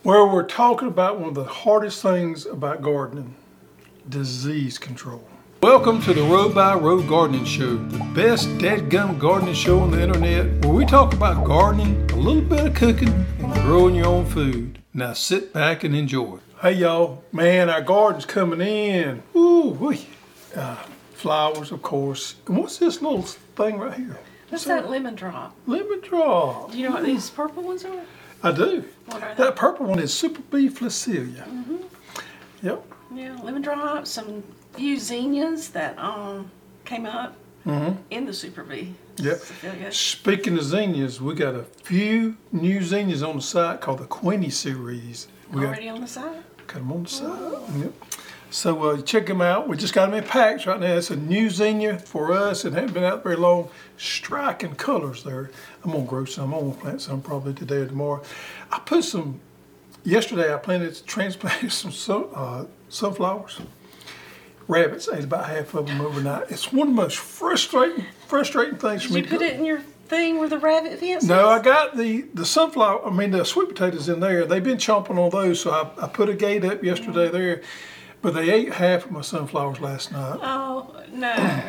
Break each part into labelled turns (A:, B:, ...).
A: where we're talking about one of the hardest things about gardening, disease control. Welcome to the Row by Row Gardening Show, the best dadgum gardening show on the internet, where we talk about gardening, a little bit of cooking, and growing your own food. Now sit back and enjoy. Hey y'all, man, our garden's coming in. Ooh-wee. Flowers, of course. And what's this little thing right here?
B: What's that lemon drop?
A: Lemon drop.
B: Do you know what these purple ones are?
A: I do.
B: What are they?
A: That purple one is Super Bee Flacilla.
B: Mm-hmm.
A: Yep.
B: Yeah, lemon drop, some few zinnias that came up in the Super Bee.
A: Yep. Speaking of zinnias, we got a few new zinnias on the site called the Queenie series. We
B: already on the site?
A: Got them on the site. Yep. So check them out. We just got them in packs right now. It's a new zinnia for us. It hasn't been out very long. Striking colors there. I'm gonna grow some. I'm gonna plant some probably today or tomorrow. I put some. Yesterday I transplanted some sunflowers. Rabbits ate about half of them overnight. It's one of the most frustrating things for me.
B: Did you put it in your thing where the rabbit fence is?
A: No, I got the sweet potatoes in there. They've been chomping on those, so I put a gate up yesterday there. But they ate half of my sunflowers last night.
B: Oh, no.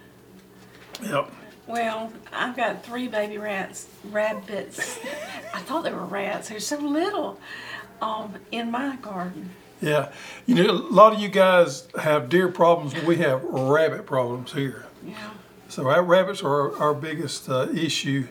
A: Yep.
B: Well, I've got 3 baby rabbits. I thought they were rats. They're so little in my garden.
A: Yeah. You know, a lot of you guys have deer problems. We have rabbit problems here.
B: Yeah.
A: So our rabbits are our biggest issue.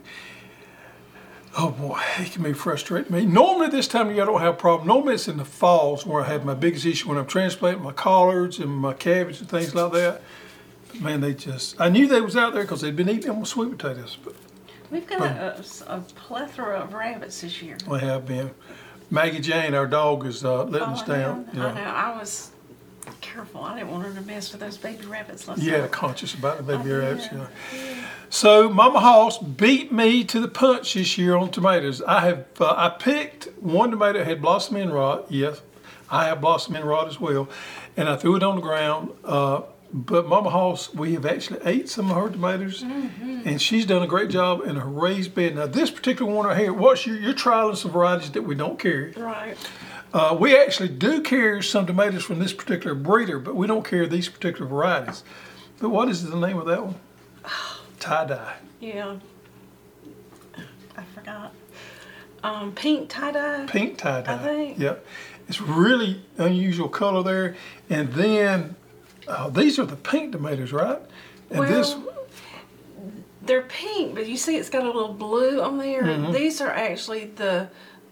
A: Oh boy, it can be frustrating me. Normally this time of year I don't have a problem. Normally it's in the falls where I have my biggest issue when I'm transplanting my collards and my cabbage and things like that. But man, I knew they was out there because they'd been eating them with sweet potatoes. But
B: we've got a plethora of rabbits this year.
A: We have been. Maggie Jane, our dog, is letting us down.
B: I know. I was careful. I didn't want her to mess with those baby rabbits last night.
A: Yeah, conscious about the baby rabbits. Yeah. So Mama Hoss beat me to the punch this year on tomatoes. I picked one tomato that had blossom end rot. Yes, I have blossom end rot as well, and I threw it on the ground. But Mama Hoss, we have actually ate some of her tomatoes, and she's done a great job in her raised bed. Now this particular one right here, you're trialing some varieties that we don't carry.
B: Right.
A: We actually do carry some tomatoes from this particular breeder, but we don't carry these particular varieties. But what is the name of that one? Tie-dye.
B: Yeah. I forgot. Pink tie-dye?
A: Pink tie-dye.
B: I think.
A: Yep. It's really unusual color there. And then, these are the pink tomatoes, right? And
B: they're pink, but you see it's got a little blue on there. These are actually the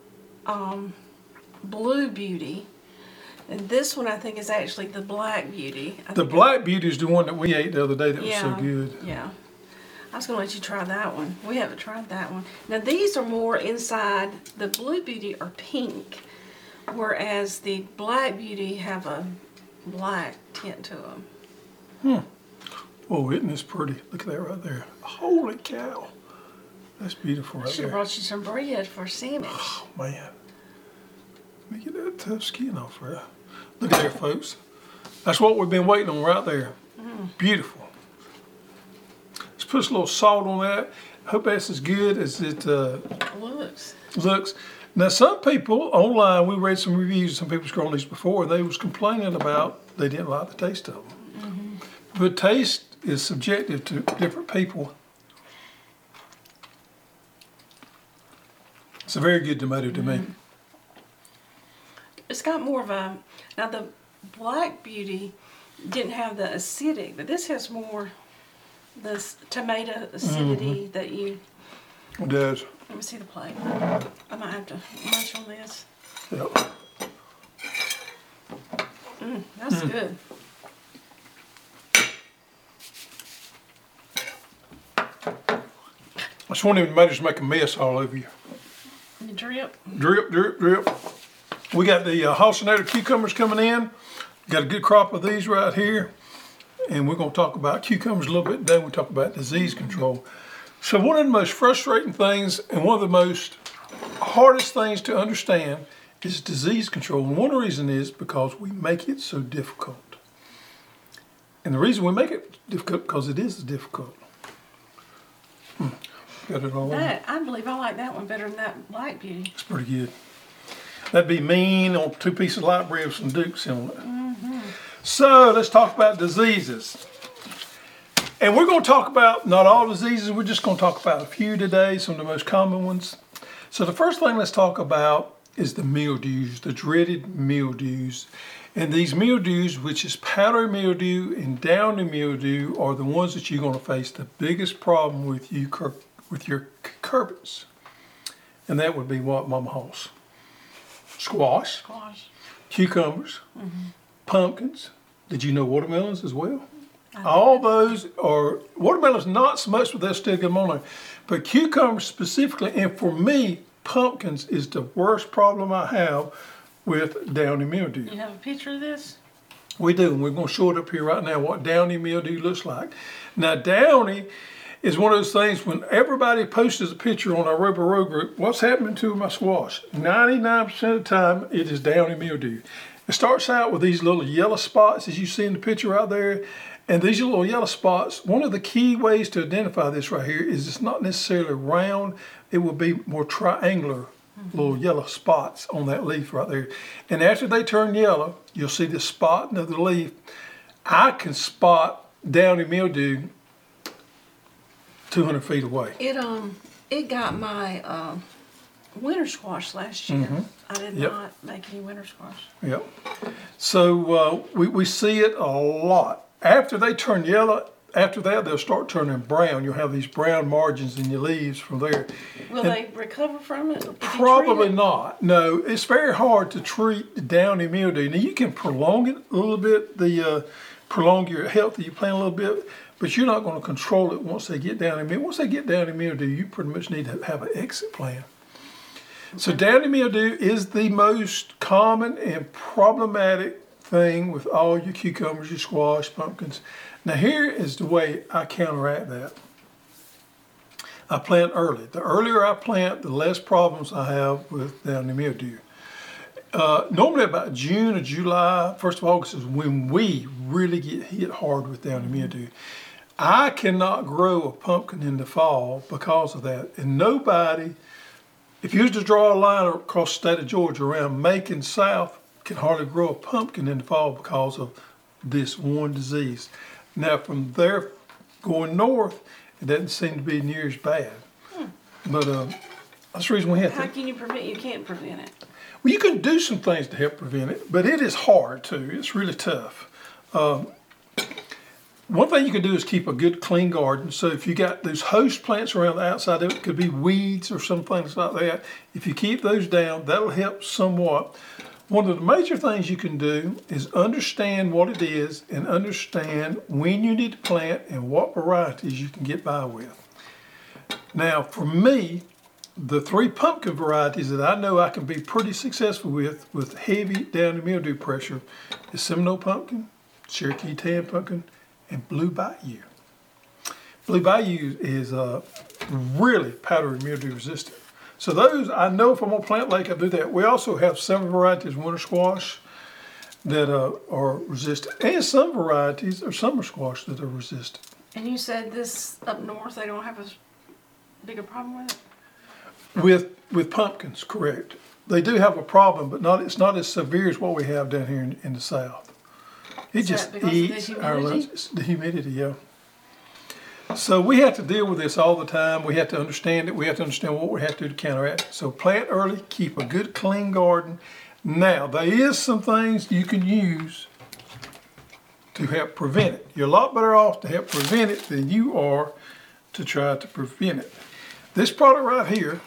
B: Blue Beauty. And this one I think is actually the Black Beauty.
A: The Black Beauty is the one that we ate the other day that was so good.
B: Yeah. I was going to let you try that one. We haven't tried that one. Now these are more inside. The Blue Beauty are pink, whereas the Black Beauty have a black tint to them.
A: Oh, isn't this pretty? Look at that right there. Holy cow. That's beautiful right there.
B: I should have brought you some bread for a sandwich.
A: Oh, man. Let me get that tough skin off there. Look at there, folks. That's what we've been waiting on right there. Beautiful. Let's put a little salt on that. I hope that's as good as it looks. Now, some people online, we read some reviews, some people's grown these before, they was complaining about they didn't like the taste of them. But taste is subjective to different people. It's a very good tomato to me.
B: It's got more of a, now the Black Beauty didn't have the acidic, but this has more this tomato acidity that you...
A: It does.
B: Let me see the plate. I might have to munch on this.
A: Yep.
B: That's good.
A: I just want them tomatoes to make a mess all over you.
B: You drip.
A: Drip, drip, drip. We got the Halcinator cucumbers coming in. Got a good crop of these right here. And we're going to talk about cucumbers a little bit today. We'll talk about disease control. So one of the most frustrating things and one of the most hardest things to understand is disease control. And one reason is because we make it so difficult. And the reason we make it difficult because it is difficult. Got it all on.
B: I believe I like that one better than that Black Beauty.
A: It's pretty good. That'd be mean on 2 pieces of light bread with some Dukes in it. So let's talk about diseases. And we're going to talk about not all diseases, we're just going to talk about a few today, some of the most common ones. So the first thing let's talk about is the mildews, the dreaded mildews. And these mildews, which is powdery mildew and downy mildew, are the ones that you're going to face the biggest problem with your cucurbits. And that would be what, Mama Hoss? Squash, cucumbers, pumpkins. Did you know watermelons as well? All those are, watermelons not so much, but they'll still get them on there. But cucumbers specifically, and for me, pumpkins is the worst problem I have with downy mildew.
B: You have a picture of this?
A: We do, and we're going to show it up here right now, what downy mildew looks like. Now, downy is one of those things when everybody posts a picture on our Rubber Road group, what's happening to my squash? 99% of the time, it is downy mildew. It starts out with these little yellow spots, as you see in the picture right there. And these little yellow spots, one of the key ways to identify this right here is it's not necessarily round, it will be more triangular little yellow spots on that leaf right there. And after they turn yellow, you'll see the spot of the leaf. I can spot downy mildew 200 feet away.
B: It got my winter squash last year. I did not make any winter squash.
A: Yep. So we see it a lot. After they turn yellow, after that they'll start turning brown. You'll have these brown margins in your leaves from there.
B: Will they recover from it?
A: Probably not. No, it's very hard to treat downy mildew. Now you can prolong it a little bit, prolong your health of your plant a little bit, but you're not going to control it once they get downy mildew. Once they get downy mildew, you pretty much need to have an exit plan. So downy mildew is the most common and problematic thing with all your cucumbers, your squash, pumpkins. Now here is the way I counteract that. I plant early. The earlier I plant, the less problems I have with downy mildew. Normally about June or July, 1st of August is when we really get hit hard with downy mildew. I cannot grow a pumpkin in the fall because of that. And nobody, if you was to draw a line across the state of Georgia around Macon South, can hardly grow a pumpkin in the fall because of this one disease. Now from there going north, it doesn't seem to be near as bad. But that's the reason we have to.
B: How can you prevent? You can't prevent it.
A: Well, you can do some things to help prevent it, but it is hard too. It's really tough. One thing you can do is keep a good clean garden. So if you got those host plants around the outside of it, could be weeds or some things like that. If you keep those down, that'll help somewhat. One of the major things you can do is understand what it is and understand when you need to plant and what varieties you can get by with. Now, for me, the 3 pumpkin varieties that I know I can be pretty successful with heavy downy mildew pressure is Seminole pumpkin, Cherokee tan pumpkin, and Blue Bayou. Blue Bayou is really powdery mildew resistant. So those, I know if I'm going to plant lake, I do that. We also have several varieties of winter squash that are resistant, and some varieties of summer squash that are resistant.
B: And you said this up north, they don't have a bigger problem with it?
A: With pumpkins, correct. They do have a problem, but it's not as severe as what we have down here in the south. It just eats our lunch. It's the humidity, yeah. So we have to deal with this all the time. We have to understand it. We have to understand what we have to do to counteract it. So plant early, keep a good clean garden. Now, there is some things you can use to help prevent it. You're a lot better off to help prevent it than you are to try to prevent it. This product right here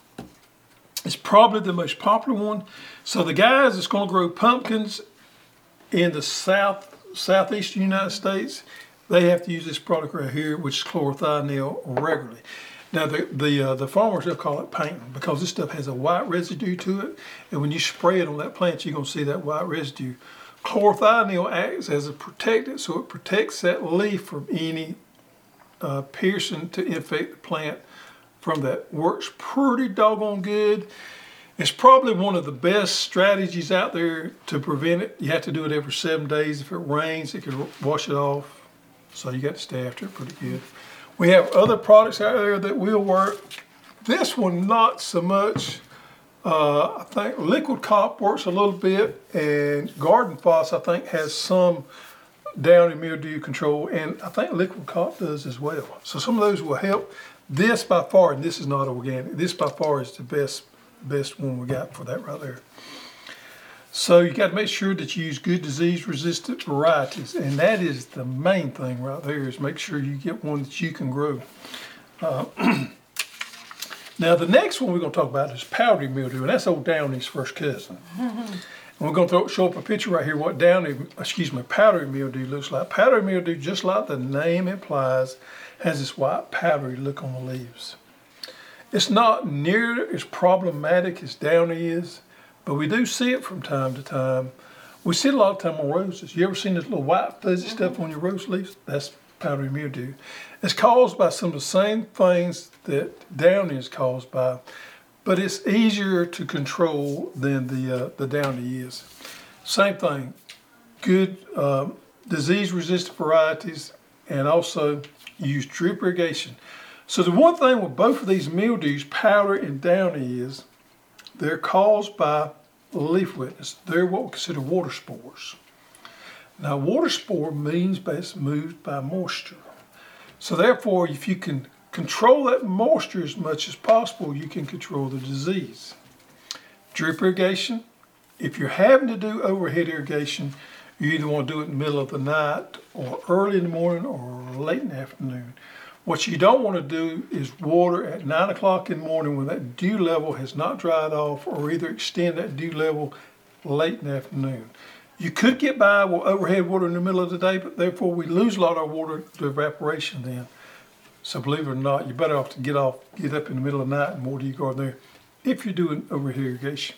A: is probably the most popular one. So the guys that's going to grow pumpkins in the southeastern United States, they have to use this product right here, which is chlorothianil, regularly. Now the farmers, they'll call it painting because this stuff has a white residue to it, and when you spray it on that plant, you're going to see that white residue. Chlorothianil acts as a protectant, so it protects that leaf from any piercing to infect the plant from that. Works pretty doggone good. It's probably one of the best strategies out there to prevent it. You have to do it every 7 days. If it rains, it can wash it off. So you got to stay after it pretty good. We have other products out there that will work. This one, not so much. I think Liquid Cop works a little bit, and Garden Foss I think has some downy mildew control, and I think Liquid Cop does as well. So some of those will help. This by far, and this is not organic, this by far is the best one we got for that right there. So you got to make sure that you use good disease-resistant varieties, and that is the main thing right there, is make sure you get one that you can grow. Now the next one we're going to talk about is powdery mildew, and that's old downy's first cousin. And we're going to show up a picture right here what powdery mildew looks like. Powdery mildew, just like the name implies, has this white powdery look on the leaves. It's not near as problematic as downy is, but we do see it from time to time. We see it a lot of time on roses. You ever seen this little white fuzzy stuff on your rose leaves? That's powdery mildew. It's caused by some of the same things that downy is caused by, but it's easier to control than the downy is. Same thing, good disease-resistant varieties, and also use drip irrigation. So the one thing with both of these mildews, powder and downy, is they're caused by leaf wetness. They're what we consider water spores. Now, water spore means that it's moved by moisture. So therefore, if you can control that moisture as much as possible, you can control the disease. Drip irrigation, if you're having to do overhead irrigation, you either want to do it in the middle of the night or early in the morning or late in the afternoon. What you don't want to do is water at 9 o'clock in the morning when that dew level has not dried off, or either extend that dew level late in the afternoon. You could get by with overhead water in the middle of the day, but therefore we lose a lot of our water to evaporation then. So believe it or not, you're better off to get up in the middle of the night and water your garden there if you're doing overhead irrigation.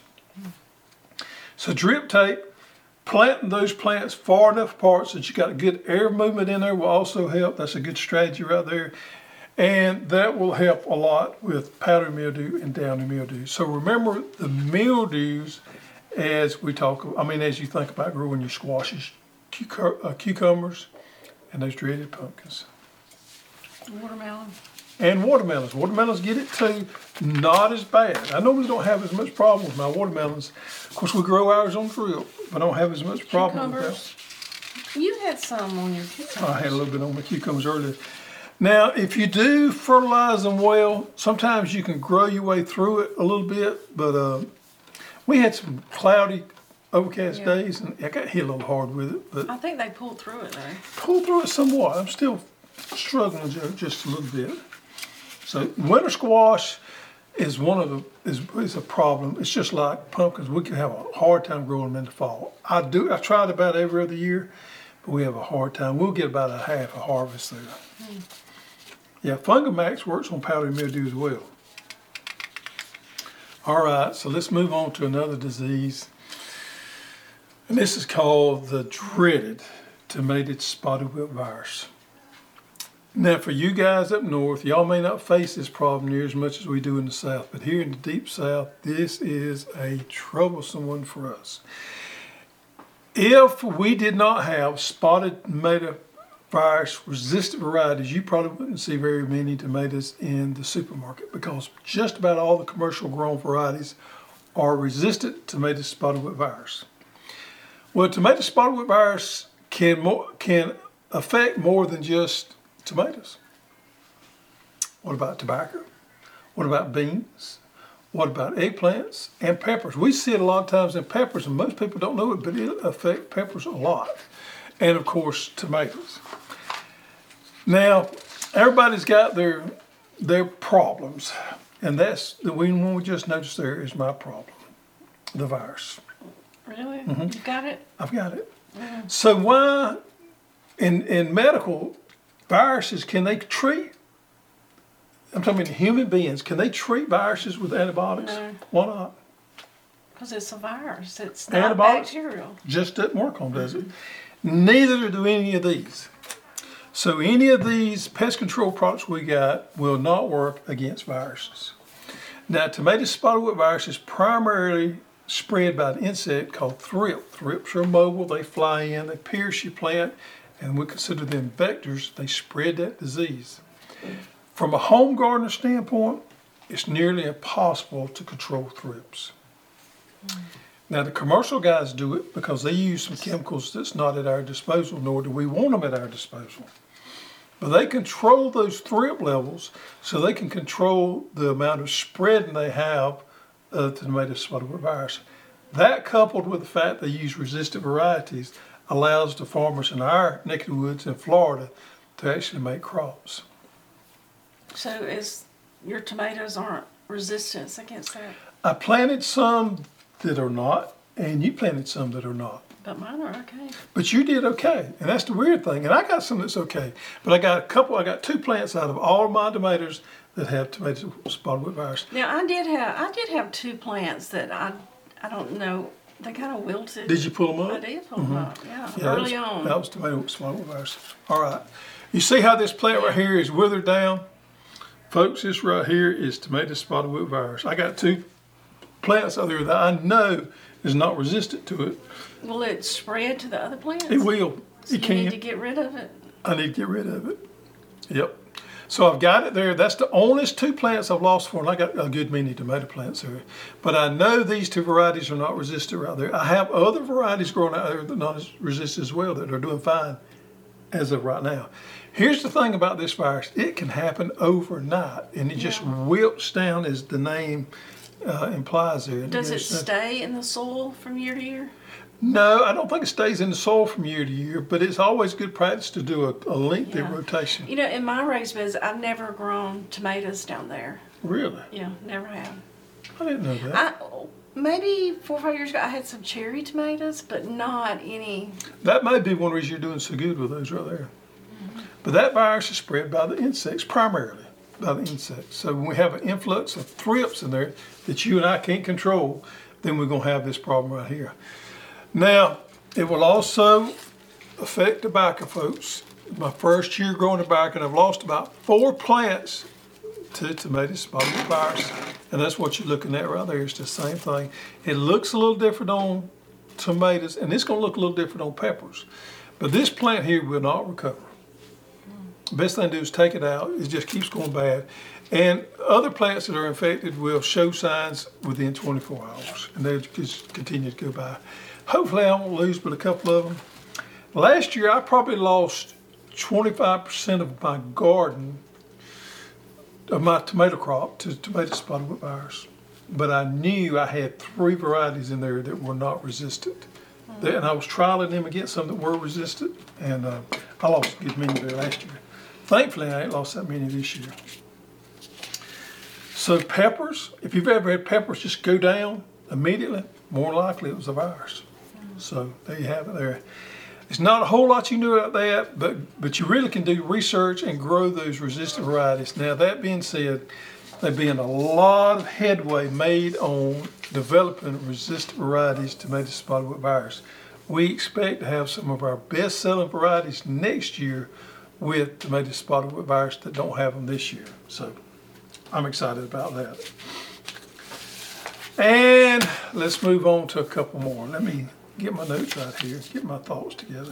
A: So drip tape, planting those plants far enough apart so that you got a good air movement in there will also help. That's a good strategy right there. And that will help a lot with powdery mildew and downy mildew. So remember the mildews as you think about growing your squashes, cucumbers, and those dreaded pumpkins.
B: Watermelon.
A: And watermelons. Watermelons get it too, not as bad. I normally don't have as much problem with my watermelons. Of course, we grow ours on drip, but I don't have as much problem with that.
B: You had some on your cucumbers.
A: I had a little bit on my cucumbers earlier. Now, if you do fertilize them well, sometimes you can grow your way through it a little bit, but we had some cloudy, overcast days, and I got hit a little hard with it. But
B: I think they pulled through it, though.
A: Pulled through it somewhat. I'm still struggling just a little bit. So winter squash is is a problem. It's just like pumpkins. We can have a hard time growing them in the fall. I tried about every other year, but we have a hard time. We'll get about a half a harvest there. Yeah, Fungamax works on powdery mildew as well. All right, so let's move on to another disease. And this is called the dreaded tomato spotted wilt virus. Now, for you guys up north, y'all may not face this problem near as much as we do in the south, but here in the deep south, this is a troublesome one for us. If we did not have spotted tomato virus resistant varieties, you probably wouldn't see very many tomatoes in the supermarket, because just about all the commercial grown varieties are resistant to tomato spotted wilt virus. Well, tomato spotted wilt virus can affect more than just tomatoes. What about tobacco? What about beans? What about eggplants and peppers? We see it a lot of times in peppers, and most people don't know it, but it affects peppers a lot. And of course, tomatoes. Now, everybody's got their problems, and that's the one we just noticed there is my problem, the virus.
B: Really? You got it?
A: I've got it. So why, in medical, viruses, can they treat, I'm talking about human beings, can they treat viruses with antibiotics?
B: No.
A: Why not?
B: Because it's a virus. It's not
A: Antibiotics
B: bacterial.
A: just doesn't work on, does it? Neither do any of these. So any of these pest control products we got will not work against viruses. Now, tomato spotted wilt virus is primarily spread by an insect called thrip. Thrips are mobile, they fly in, they pierce your plant, and we consider them vectors. They spread that disease. From a home gardener standpoint, it's nearly impossible to control thrips. Now the commercial guys do it because they use some chemicals that's not at our disposal, nor do we want them at our disposal. But they control those thrip levels so they can control the amount of spreading they have of the tomato spotted wilt virus. That, coupled with the fact they use resistant varieties, allows the farmers in our neck of the woods in Florida to actually make crops.
B: So your tomatoes aren't resistant against that?
A: I planted some that are not, and you planted some that are not.
B: But mine are okay.
A: But you did okay, and that's the weird thing. And I got some that's okay, but I got 2 plants out of all of my tomatoes that have tomato spotted wilt virus.
B: Now I did have 2 plants that I don't know, they kind of wilted.
A: Did you pull them up?
B: I did pull them up, yeah,
A: Early
B: on.
A: That was tomato spotted wilt virus. All right. You see how this plant right here is withered down? Folks, this right here is tomato spotted wilt virus. I got 2 plants out there that I know is not resistant to it.
B: Will it spread to the other plants?
A: It will.
B: So
A: It
B: you
A: can.
B: need to get rid of it?
A: I need to get rid of it. Yep. So I've got it there. That's the only 2 plants I've lost for, and I got a good many tomato plants there. But I know these 2 varieties are not resistant right there. I have other varieties growing out there that are not as resistant as well, that are doing fine as of right now. Here's the thing about this virus. It can happen overnight, and it just wilts down, as the name implies there.
B: Does it stay in the soil from year to year?
A: No, I don't think it stays in the soil from year to year, but it's always good practice to do a lengthy rotation.
B: You know, in my raised beds, I've never grown tomatoes down there.
A: Really?
B: Yeah, never have.
A: I didn't know that.
B: Maybe 4 or 5 years ago, I had some cherry tomatoes, but not any.
A: That may be one reason you're doing so good with those right there. But that virus is spread by the insects, primarily by the insects. So when we have an influx of thrips in there that you and I can't control, then we're going to have this problem right here. Now, it will also affect tobacco, folks. My first year growing tobacco, and I've lost about 4 plants to tomato spotted wilt virus. And that's what you're looking at right there. It's the same thing. It looks a little different on tomatoes, and it's going to look a little different on peppers. But this plant here will not recover. The best thing to do is take it out. It just keeps going bad. And other plants that are infected will show signs within 24 hours, and they just continue to go by. Hopefully I won't lose but a couple of them. Last year I probably lost 25% of my garden, of my tomato crop, to tomato spotted wilt virus. But I knew I had 3 varieties in there that were not resistant. And I was trialing them against some that were resistant, and I lost a good many there last year. Thankfully I ain't lost that many this year. So peppers, if you've ever had peppers just go down immediately, more likely it was a virus. So there you have it there. It's not a whole lot you can do about that, but you really can do research and grow those resistant varieties. Now that being said, there's been a lot of headway made on developing resistant varieties to tomato spotted wilt virus. We expect to have some of our best selling varieties next year with tomato spotted wilt virus that don't have them this year. So I'm excited about that. And let's move on to a couple more. Let me get my notes out here, get my thoughts together.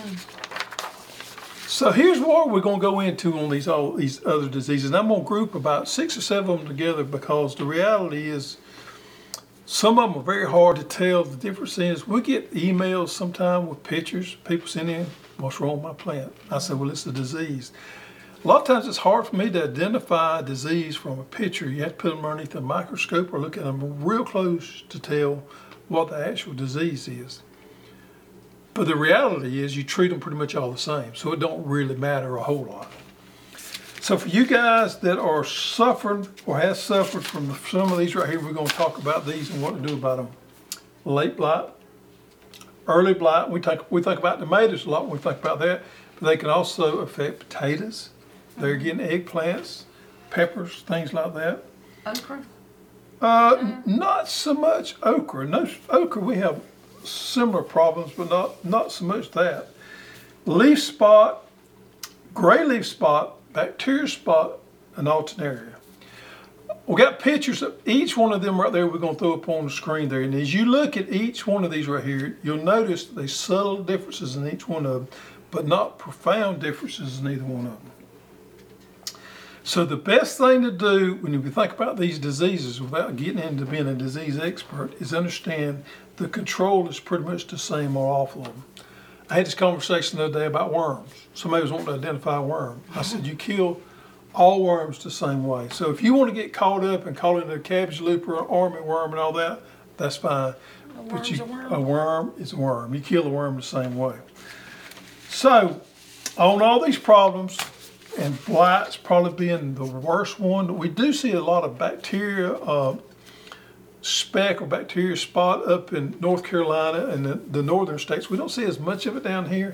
A: So here's what we're going to go into on all these other diseases. And I'm going to group about 6 or 7 of them together, because the reality is some of them are very hard to tell the difference is. We get emails sometime with pictures, people send in, what's wrong with my plant? I say, well, it's a disease. A lot of times it's hard for me to identify a disease from a picture. You have to put them underneath a microscope or look at them real close to tell what the actual disease is. But the reality is you treat them pretty much all the same, so it don't really matter a whole lot. So for you guys that are suffering or have suffered from some of these right here, we're going to talk about these and what to do about them. Late blight, early blight, we think about tomatoes a lot when we think about that, but they can also affect potatoes. They're getting eggplants, peppers, things like that.
B: Okra?
A: Not so much okra. No, okra we have similar problems, but not so much that. Leaf spot, gray leaf spot, bacteria spot, and alternaria. We got pictures of each one of them right there. We're going to throw up on the screen there. And as you look at each one of these right here, you'll notice there's subtle differences in each one of them, but not profound differences in either one of them. So the best thing to do when you think about these diseases without getting into being a disease expert is understand the control is pretty much the same on all of them. I had this conversation the other day about worms. Somebody was wanting to identify a worm. I said, you kill all worms the same way. So if you want to get caught up and call it a cabbage loop or an army worm and all that, that's fine.
B: Worm's a worm.
A: A worm is a worm. You kill the worm the same way. So on all these problems, and blight's probably being the worst one, we do see a lot of bacteria speck or bacteria spot up in North Carolina and the northern states. We don't see as much of it down here.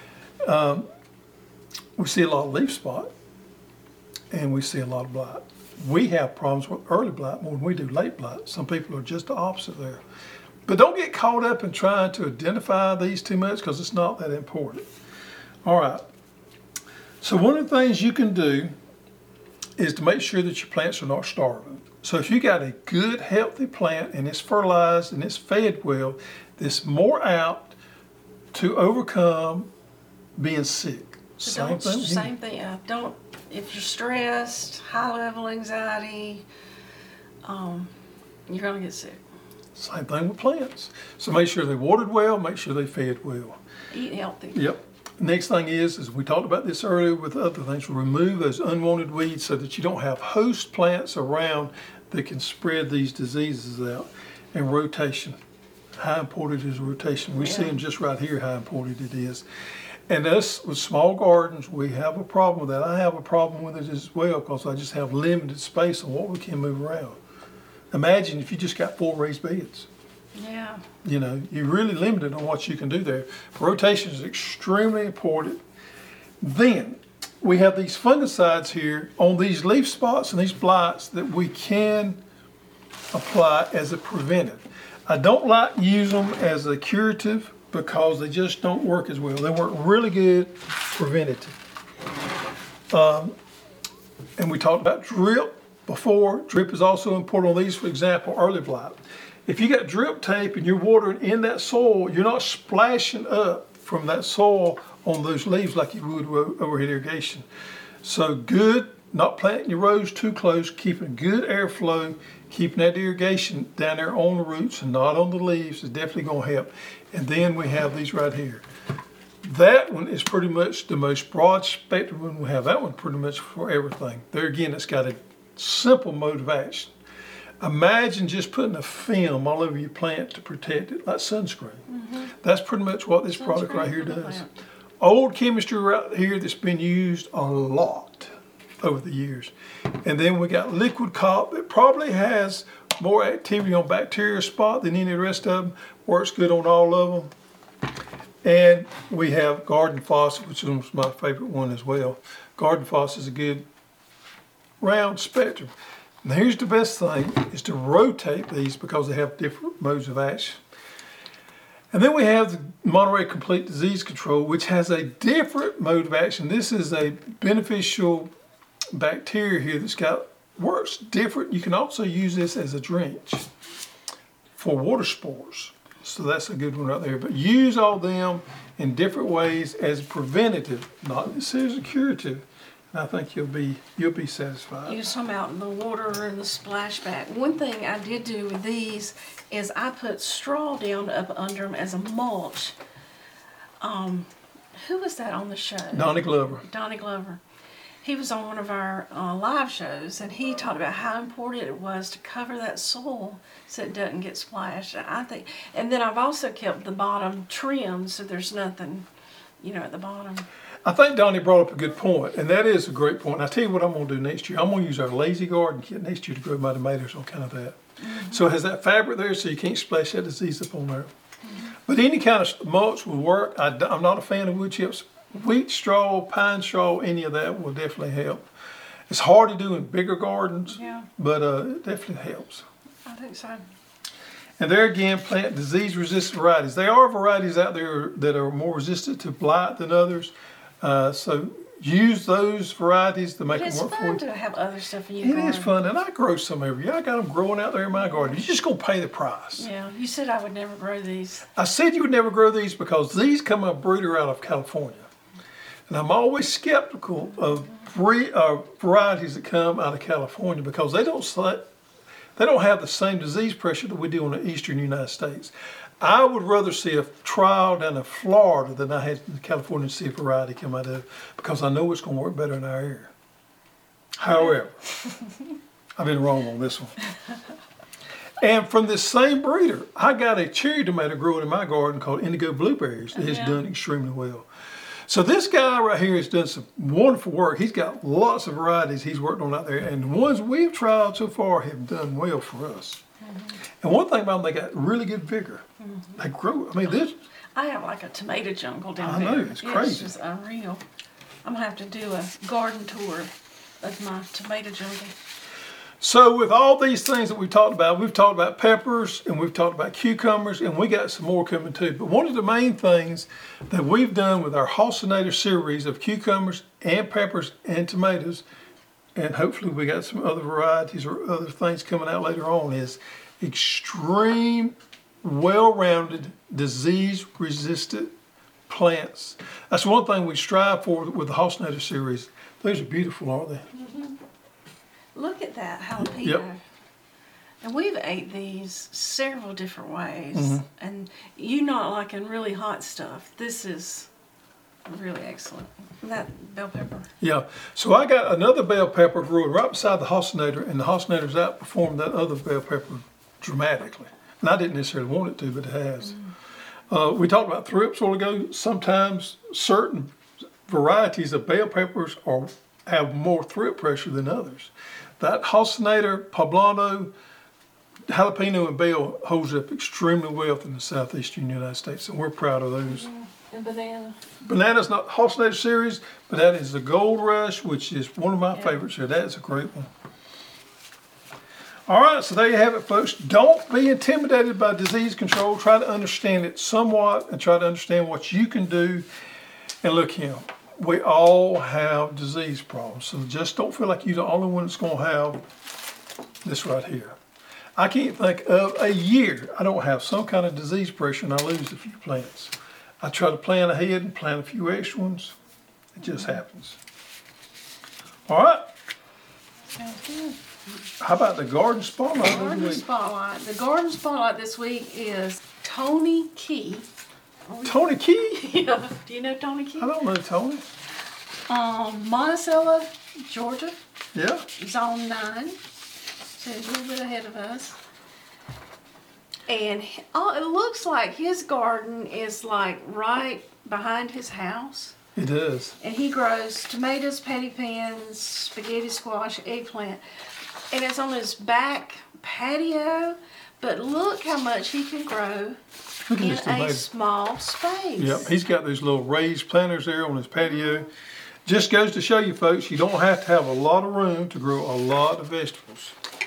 A: We see a lot of leaf spot and we see a lot of blight. We have problems with early blight more than we do late blight. Some people are just the opposite there. But don't get caught up in trying to identify these too much because it's not that important. All right. So one of the things you can do is to make sure that your plants are not starving. So if you got a good, healthy plant and it's fertilized and it's fed well, it's more apt to overcome being sick.
B: Same thing. Don't. If you're stressed, high level anxiety, you're gonna get sick.
A: Same thing with plants. So make sure they're watered well. Make sure they fed well.
B: Eat healthy.
A: Yep. Next thing is we talked about this earlier with other things, remove those unwanted weeds so that you don't have host plants around that can spread these diseases out. And rotation. How important is rotation? We see them just right here how important it is. And us with small gardens, we have a problem with that. I have a problem with it as well because I just have limited space on what we can move around. Imagine if you just got 4 raised beds.
B: Yeah.
A: You know, you're really limited on what you can do there. Rotation is extremely important. Then we have these fungicides here on these leaf spots and these blights that we can apply as a preventive. I don't like to use them as a curative because they just don't work as well. They work really good preventative. And we talked about drip before. Drip is also important on these, for example, early blight. If you got drip tape and you're watering in that soil, you're not splashing up from that soil on those leaves like you would with overhead irrigation. So good, not planting your rows too close, keeping good airflow, keeping that irrigation down there on the roots and not on the leaves is definitely going to help. And then we have these right here. That one is pretty much the most broad spectrum one we have. That one pretty much for everything. There again, it's got a simple mode of action. Imagine just putting a film all over your plant to protect it, like sunscreen. Mm-hmm. That's pretty much what this product right here does. Old chemistry right here that's been used a lot over the years. And then we got liquid cop that probably has more activity on bacteria spot than any of the rest of them. Works good on all of them. And we have Garden Faucet, which is my favorite one as well. Garden Faucet is a good round spectrum. Now here's the best thing, is to rotate these because they have different modes of action. And then we have the Monterey Complete Disease Control, which has a different mode of action. This is a beneficial bacteria here works different. You can also use this as a drench for water spores. So that's a good one right there. But use all them in different ways as preventative, not necessarily curative. I think you'll be satisfied.
B: Use them out in the water and the splashback. One thing I did do with these is I put straw down up under them as a mulch. Who was that on the show?
A: Donnie Glover.
B: Donnie Glover. He was on one of our live shows, and he talked about how important it was to cover that soil so it doesn't get splashed. I think, and then I've also kept the bottom trimmed so there's nothing, at the bottom.
A: I think Donnie brought up a good point, and that is a great point. And I tell you what I'm going to do next year. I'm going to use our lazy garden kit next year to grow my tomatoes on kind of that. Mm-hmm. So it has that fabric there so you can't splash that disease up on there. Mm-hmm. But any kind of mulch will work. I'm not a fan of wood chips. Wheat straw, pine straw, any of that will definitely help. It's hard to do in bigger gardens, but it definitely helps.
B: I think so.
A: And there again, plant disease-resistant varieties. There are varieties out there that are more resistant to blight than others. So use those varieties to make it work for you.
B: It's fun to have other stuff in your garden.
A: It is fun, and I grow some every year. I got them growing out there in my garden. You're just going to pay the price.
B: Yeah, you said I would never grow these.
A: I said you would never grow these because these come a breeder out of California. And I'm always skeptical of varieties that come out of California because they don't have the same disease pressure that we do in the eastern United States. I would rather see a trial down in Florida than I had in California to see a variety come out of, because I know it's going to work better in our area. However, I've been wrong on this one. And from this same breeder, I got a cherry tomato growing in my garden called Indigo Blueberries that has done extremely well. So this guy right here has done some wonderful work. He's got lots of varieties he's worked on out there, and the ones we've tried so far have done well for us. And one thing about them, they got really good vigor. They grow. I mean, this.
B: I have like a tomato jungle down there.
A: I know, it's crazy.
B: It's just unreal. I'm gonna have to do a garden tour of my tomato jungle.
A: So with all these things that we've talked about peppers and we've talked about cucumbers, and we got some more coming too. But one of the main things that we've done with our Halcinator series of cucumbers and peppers and tomatoes, and hopefully we got some other varieties or other things coming out later on, is extreme, well-rounded, disease-resistant plants. That's one thing we strive for with the Halcinator series. Those are beautiful, aren't they?
B: Look at that jalapeno.
A: Yep.
B: And we've ate these several different ways. And you not liking really hot stuff. This is really excellent. That bell pepper.
A: Yeah. So I got another bell pepper growing right beside the Halcinator, and the Halcinator's outperformed that other bell pepper dramatically. And I didn't necessarily want it to, but it has. We talked about thrips a while ago. Sometimes certain varieties of bell peppers have more thrip pressure than others. That Halcinator, Poblano, jalapeno, and bell holds up extremely well in the southeastern United States, and we're proud of those.
B: And banana.
A: Banana's not Halcinator series, but that is the Gold Rush, which is one of my favorites here. That is a great one. All right, so there you have it, folks. Don't be intimidated by disease control. Try to understand it somewhat and try to understand what you can do. And look here. We all have disease problems, so just don't feel like you're the only one that's going to have this right here. I can't think of a year I don't have some kind of disease pressure and I lose a few plants. I try to plan ahead and plant a few extra ones. It just happens. All right.
B: Sounds good.
A: How about the garden spotlight of the
B: Garden
A: week?
B: spotlight. The garden spotlight this week is Tony Key.
A: Tony Key?
B: Yeah. Do you know Tony Key?
A: I don't know Tony.
B: Monticello, Georgia.
A: Yeah.
B: Zone 9. So he's a little bit ahead of us. And it looks like his garden is like right behind his house.
A: It does.
B: And he grows tomatoes, patty pans, spaghetti squash, eggplant. And it's on his back patio. But look how much he can grow
A: Look at
B: in
A: this
B: a
A: tomato.
B: small space.
A: Yep, he's got those little raised planters there on his patio. Just goes to show you folks, you don't have to have a lot of room to grow a lot of vegetables.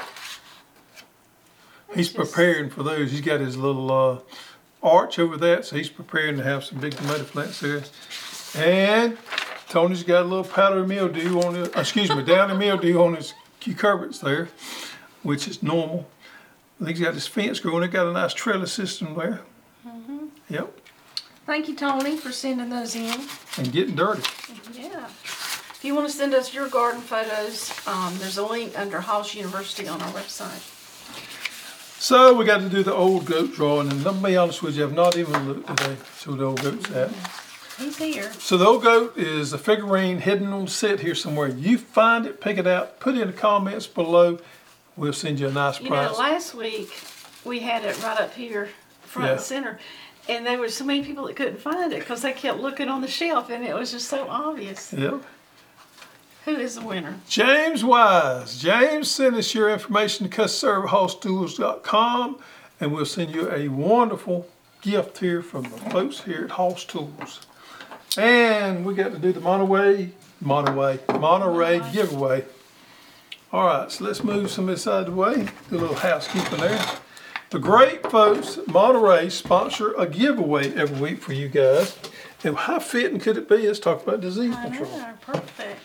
A: He's preparing for those. He's got his little arch over that, so he's preparing to have some big tomato plants there. And Tony's got a little powdery mildew on it, downy mildew on his cucurbits there, which is normal. He's got his fence growing. They got a nice trellis system there. Yep.
B: Thank you, Tony, for sending those in.
A: And getting dirty.
B: Yeah. If you want to send us your garden photos, there's a link under House University on our website.
A: So we got to do the old goat drawing, and let me be honest with you, I've not even looked today. So the old goat's at.
B: He's here.
A: So the old goat is a figurine hidden on the set here somewhere. You find it, pick it out, put it in the comments below. We'll send you a nice
B: You
A: prize.
B: know, last week we had it right up here, front and center, and there were so many people that couldn't find it because they kept looking on the shelf, and it was just so obvious.
A: Yep.
B: Who is the winner?
A: James Wise. James, send us your information to customerservicehosstools.com, and we'll send you a wonderful gift here from the folks here at Hoss Tools. And we got to do the Monterey giveaway. All right, so let's move some of this out of the way. Do a little housekeeping there. The great folks at Monterey sponsor a giveaway every week for you guys. And how fitting could it be? Let's talk about disease
B: I
A: control.
B: know, perfect.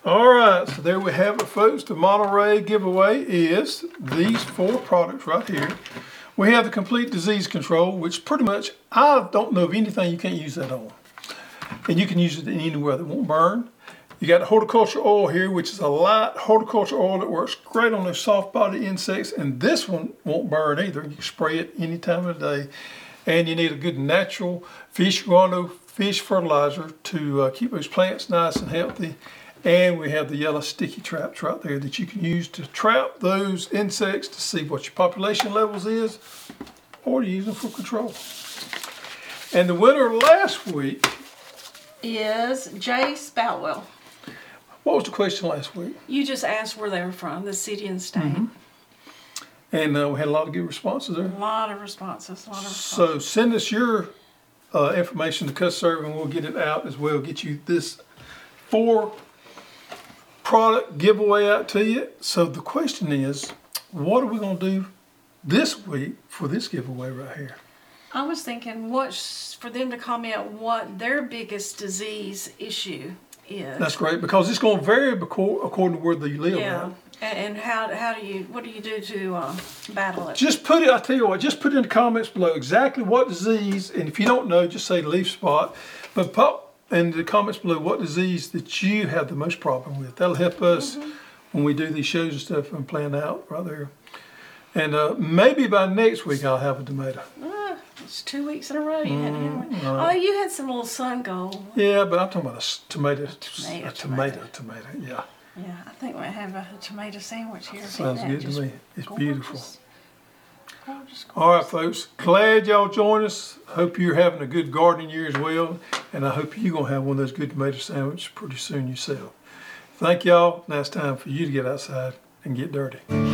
A: All right, so there we have it, folks. The Monterey giveaway is these 4 products right here. We have the Complete Disease Control, which pretty much, I don't know of anything you can't use that on. And you can use it anywhere that won't burn. You got the horticulture oil here, which is a light horticulture oil that works great on those soft body insects. And this one won't burn either. You can spray it any time of the day. And you need a good natural fish guano, fish fertilizer to keep those plants nice and healthy. And we have the yellow sticky traps right there that you can use to trap those insects to see what your population levels is, or to use them for control. And the winner last week
B: is Jay Spoutwell.
A: What was the question last week?
B: You just asked where they were from, the city and state.
A: And we had a lot of good responses there.
B: A lot of responses.
A: So send us your information to CustServe and we'll get it out as well. Get you this 4 product giveaway out to you. So the question is, what are we going to do this week for this giveaway right here?
B: I was thinking for them to comment what their biggest disease issue is.
A: That's great, because it's going to vary according to where they live.
B: Yeah.
A: Right?
B: And what do you do to battle it?
A: Just put it, I tell you what, just put in the comments below exactly what disease, and if you don't know, just say leaf spot. But pop in the comments below what disease that you have the most problem with. That'll help us when we do these shows and stuff and plan out right there. And maybe by next week I'll have a tomato.
B: It's 2 weeks in a row you had it. Oh, you had some little sun gold.
A: Yeah, but I'm talking about a tomato. Yeah.
B: Yeah, I think we have a tomato sandwich here.
A: Sounds good to me. It's
B: gorgeous.
A: Beautiful.
B: Gorgeous.
A: All right, folks. Glad y'all joined us. Hope you're having a good gardening year as well. And I hope you're going to have one of those good tomato sandwiches pretty soon yourself. Thank y'all. Now it's time for you to get outside and get dirty.